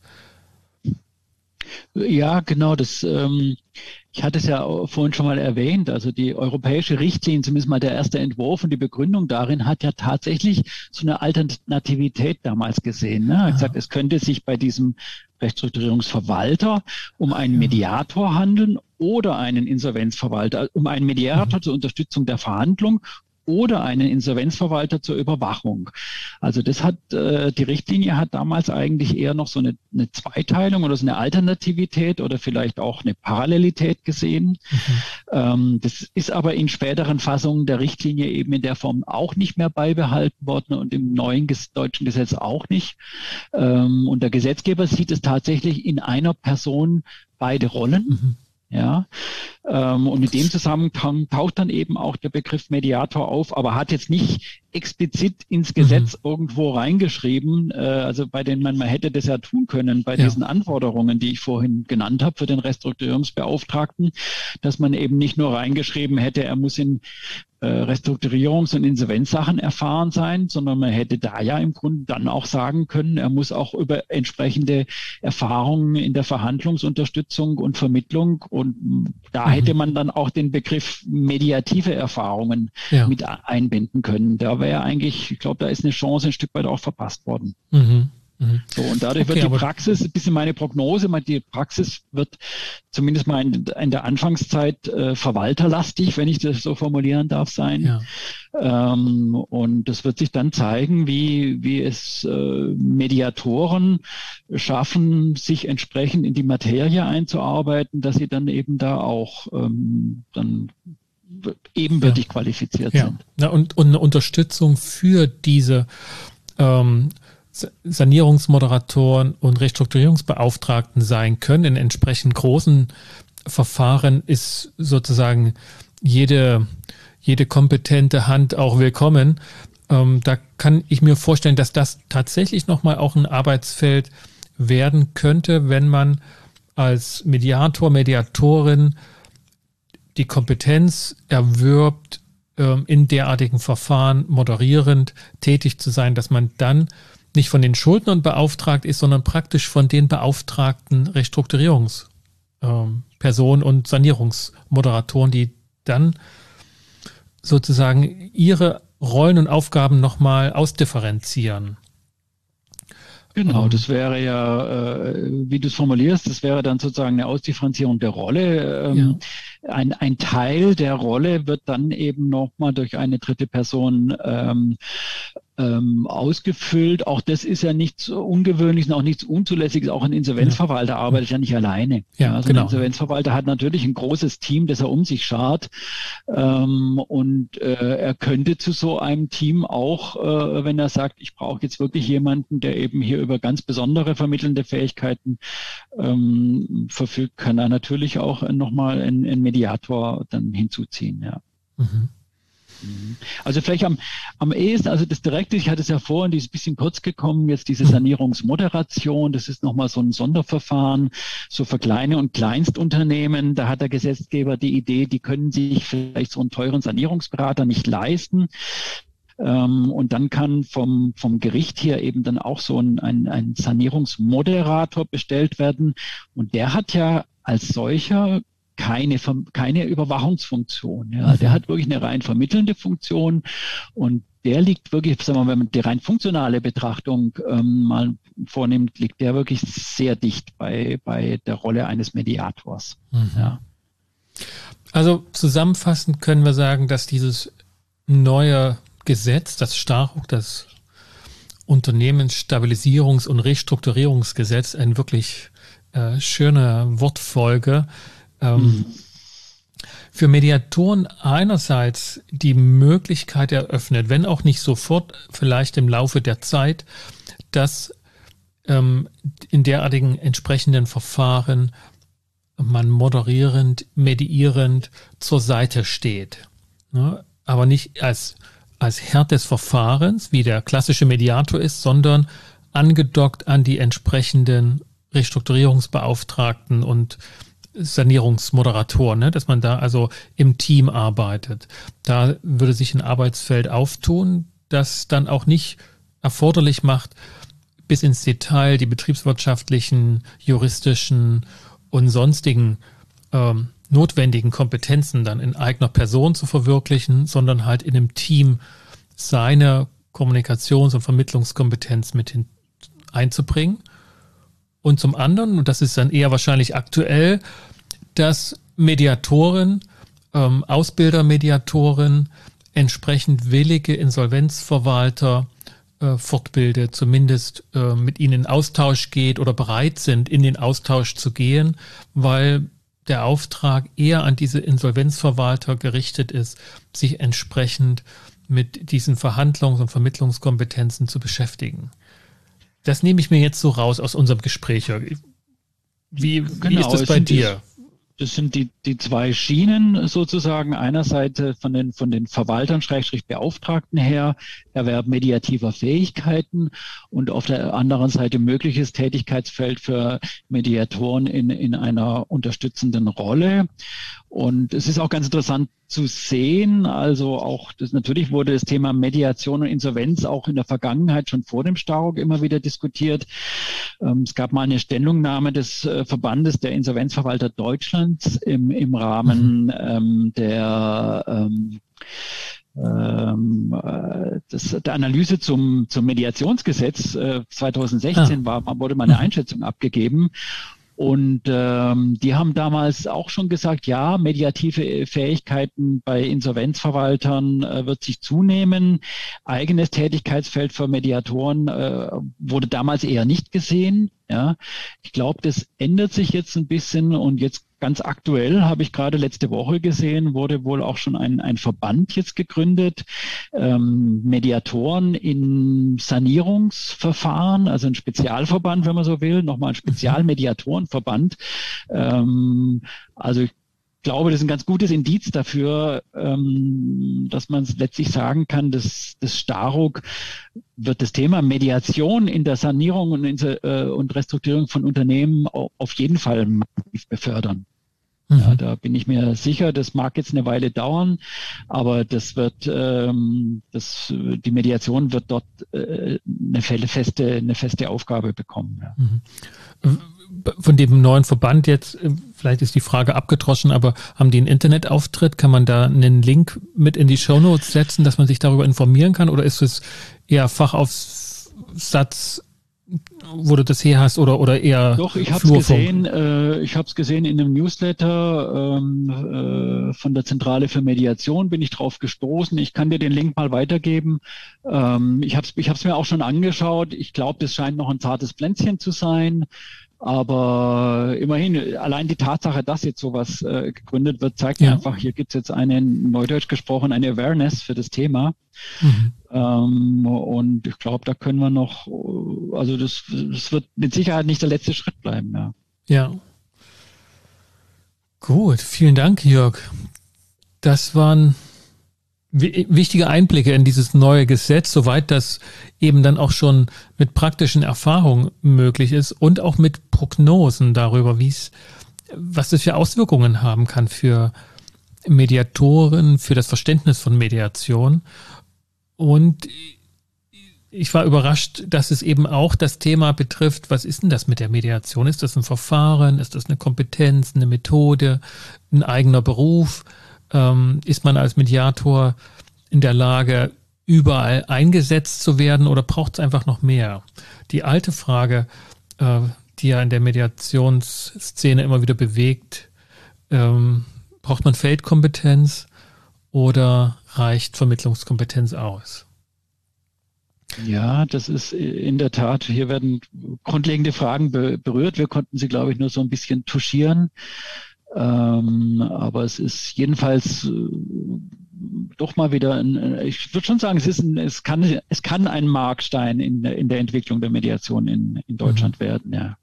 Ja, genau. Ich hatte es ja vorhin schon mal erwähnt. Also die europäische Richtlinie, zumindest mal der erste Entwurf und die Begründung darin, hat ja tatsächlich so eine Alternativität damals gesehen. Ne? Er hat gesagt, es könnte sich bei diesem Restrukturierungsverwalter um einen Mediator handeln oder einen Insolvenzverwalter, um einen Mediator zur Unterstützung der Verhandlung oder einen Insolvenzverwalter zur Überwachung. Also die Richtlinie hat damals eigentlich eher noch so eine Zweiteilung oder so eine Alternativität oder vielleicht auch eine Parallelität gesehen. Das ist aber in späteren Fassungen der Richtlinie eben in der Form auch nicht mehr beibehalten worden und im neuen deutschen Gesetz auch nicht. Und der Gesetzgeber sieht es tatsächlich in einer Person beide Rollen. Ja, und in dem Zusammenhang taucht dann eben auch der Begriff Mediator auf, aber hat jetzt nicht explizit ins Gesetz irgendwo reingeschrieben. Also man hätte das ja tun können bei diesen Anforderungen, die ich vorhin genannt habe für den Restrukturierungsbeauftragten, dass man eben nicht nur reingeschrieben hätte, er muss in Restrukturierungs- und Insolvenzsachen erfahren sein, sondern man hätte da ja im Grunde dann auch sagen können, er muss auch über entsprechende Erfahrungen in der Verhandlungsunterstützung und Vermittlung und da hätte man dann auch den Begriff mediative Erfahrungen mit einbinden können. Da wäre eigentlich, ich glaube, da ist eine Chance ein Stück weit auch verpasst worden. So, und dadurch wird die Praxis, ein bisschen meine Prognose, die Praxis wird zumindest mal in der Anfangszeit verwalterlastig, wenn ich das so formulieren darf, sein. Ja. Und das wird sich dann zeigen, wie es Mediatoren schaffen, sich entsprechend in die Materie einzuarbeiten, dass sie dann eben da auch dann ebenbürtig qualifiziert sind. Ja, und eine Unterstützung für diese Sanierungsmoderatoren und Restrukturierungsbeauftragten sein können. In entsprechend großen Verfahren ist sozusagen jede kompetente Hand auch willkommen. Da kann ich mir vorstellen, dass das tatsächlich nochmal auch ein Arbeitsfeld werden könnte, wenn man als Mediator, Mediatorin die Kompetenz erwirbt, in derartigen Verfahren moderierend tätig zu sein, dass man dann nicht von den Schuldnern beauftragt ist, sondern praktisch von den beauftragten Restrukturierungspersonen und Sanierungsmoderatoren, die dann sozusagen ihre Rollen und Aufgaben nochmal ausdifferenzieren. Genau, das wäre ja, wie du es formulierst, das wäre dann sozusagen eine Ausdifferenzierung der Rolle. Ein Teil der Rolle wird dann eben nochmal durch eine dritte Person ausgefüllt. Auch das ist ja nichts Ungewöhnliches und auch nichts Unzulässiges. Auch ein Insolvenzverwalter arbeitet ja nicht alleine. Also ein Insolvenzverwalter hat natürlich ein großes Team, das er um sich schart. Und er könnte zu so einem Team auch, wenn er sagt, ich brauche jetzt wirklich jemanden, der eben hier über ganz besondere vermittelnde Fähigkeiten verfügt, kann er natürlich auch nochmal einen Mediator dann hinzuziehen. Ja. Mhm. Also vielleicht am ehesten, also das Direkte, ich hatte es ja vorhin, die ist ein bisschen kurz gekommen, jetzt diese Sanierungsmoderation, das ist nochmal so ein Sonderverfahren, so für kleine und Kleinstunternehmen, da hat der Gesetzgeber die Idee, die können sich vielleicht so einen teuren Sanierungsberater nicht leisten. Und dann kann vom Gericht hier eben dann auch so ein Sanierungsmoderator bestellt werden. Und der hat ja als solcher keine Überwachungsfunktion. Ja. Der hat wirklich eine rein vermittelnde Funktion und der liegt wirklich, sagen wir mal, wenn man die rein funktionale Betrachtung mal vornimmt, liegt der wirklich sehr dicht bei der Rolle eines Mediators. Mhm. Ja. Also zusammenfassend können wir sagen, dass dieses neue Gesetz, das StARUG, das Unternehmensstabilisierungs- und Restrukturierungsgesetz, eine wirklich schöne Wortfolge, für Mediatoren einerseits die Möglichkeit eröffnet, wenn auch nicht sofort, vielleicht im Laufe der Zeit, dass in derartigen entsprechenden Verfahren man moderierend, mediierend zur Seite steht. Ne? Aber nicht als Herr des Verfahrens, wie der klassische Mediator ist, sondern angedockt an die entsprechenden Restrukturierungsbeauftragten und Sanierungsmoderatoren, ne? Dass man da also im Team arbeitet. Da würde sich ein Arbeitsfeld auftun, das dann auch nicht erforderlich macht, bis ins Detail die betriebswirtschaftlichen, juristischen und sonstigen notwendigen Kompetenzen dann in eigener Person zu verwirklichen, sondern halt in einem Team seine Kommunikations- und Vermittlungskompetenz mit einzubringen. Und zum anderen, und das ist dann eher wahrscheinlich aktuell, dass Mediatoren, Ausbildermediatoren, entsprechend willige Insolvenzverwalter fortbildet, zumindest mit ihnen in Austausch geht oder bereit sind, in den Austausch zu gehen, weil der Auftrag eher an diese Insolvenzverwalter gerichtet ist, sich entsprechend mit diesen Verhandlungs- und Vermittlungskompetenzen zu beschäftigen. Das nehme ich mir jetzt so raus aus unserem Gespräch. Wie ist das bei dir? Das sind die zwei Schienen sozusagen. Einerseits von den Verwaltern, Beauftragten her, Erwerb mediativer Fähigkeiten und auf der anderen Seite mögliches Tätigkeitsfeld für Mediatoren in einer unterstützenden Rolle. Und es ist auch ganz interessant zu sehen, also auch natürlich wurde das Thema Mediation und Insolvenz auch in der Vergangenheit schon vor dem StARUG immer wieder diskutiert. Es gab mal eine Stellungnahme des Verbandes der Insolvenzverwalter Deutschlands im Rahmen der Analyse zum Mediationsgesetz 2016 wurde mal eine Einschätzung abgegeben. Und die haben damals auch schon gesagt, ja, mediative Fähigkeiten bei Insolvenzverwaltern wird sich zunehmen. Eigenes Tätigkeitsfeld für Mediatoren wurde damals eher nicht gesehen. Ja, ich glaube, das ändert sich jetzt ein bisschen und jetzt ganz aktuell habe ich gerade letzte Woche gesehen, wurde wohl auch schon ein Verband jetzt gegründet, Mediatoren in Sanierungsverfahren, also ein Spezialverband, wenn man so will, nochmal ein Spezialmediatorenverband. Also ich glaube, das ist ein ganz gutes Indiz dafür, dass man letztlich sagen kann, dass das Staruk wird das Thema Mediation in der Sanierung und Restrukturierung von Unternehmen auf jeden Fall massiv befördern. Ja, da bin ich mir sicher, das mag jetzt eine Weile dauern, aber die Mediation wird dort eine feste Aufgabe bekommen. Ja. Von dem neuen Verband jetzt, vielleicht ist die Frage abgedroschen, aber haben die einen Internetauftritt? Kann man da einen Link mit in die Shownotes setzen, dass man sich darüber informieren kann? Oder ist es eher Fachaufsatz, wo du das her hast, oder eher Doch, ich habe es gesehen. Ich habe es gesehen in einem Newsletter von der Zentrale für Mediation, bin ich drauf gestoßen. Ich kann dir den Link mal weitergeben. Ich habe es mir auch schon angeschaut. Ich glaube, das scheint noch ein zartes Pflänzchen zu sein. Aber immerhin, allein die Tatsache, dass jetzt sowas gegründet wird, zeigt einfach, hier gibt es jetzt neudeutsch gesprochen, eine Awareness für das Thema. Und ich glaube, da können wir noch, also das wird mit Sicherheit nicht der letzte Schritt bleiben. Ja. Gut, vielen Dank, Jörg. Das waren wichtige Einblicke in dieses neue Gesetz, soweit das eben dann auch schon mit praktischen Erfahrungen möglich ist und auch mit Prognosen darüber, was das für Auswirkungen haben kann für Mediatoren, für das Verständnis von Mediation. Und ich war überrascht, dass es eben auch das Thema betrifft, was ist denn das mit der Mediation? Ist das ein Verfahren? Ist das eine Kompetenz, eine Methode, ein eigener Beruf? Ist man als Mediator in der Lage, überall eingesetzt zu werden oder braucht es einfach noch mehr? Die alte Frage, die ja in der Mediationsszene immer wieder bewegt, braucht man Feldkompetenz oder reicht Vermittlungskompetenz aus? Ja, das ist in der Tat, hier werden grundlegende Fragen berührt. Wir konnten sie, glaube ich, nur so ein bisschen touchieren. Aber es ist jedenfalls doch mal wieder ich würde schon sagen, es kann ein Markstein in der Entwicklung der Mediation in Deutschland werden, ja.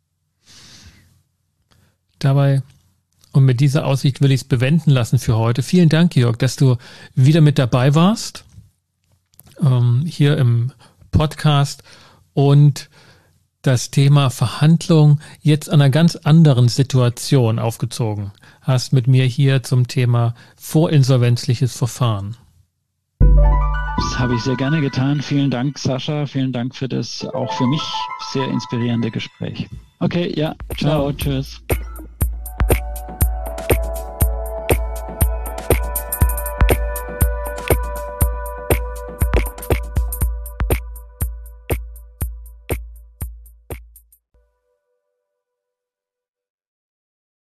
Dabei, und mit dieser Aussicht will ich es bewenden lassen für heute. Vielen Dank, Jörg, dass du wieder mit dabei warst, hier im Podcast und das Thema Verhandlung jetzt an einer ganz anderen Situation aufgezogen hast mit mir hier zum Thema vorinsolvenzliches Verfahren. Das habe ich sehr gerne getan. Vielen Dank, Sascha. Vielen Dank für das auch für mich sehr inspirierende Gespräch. Okay, ja, ciao, tschüss.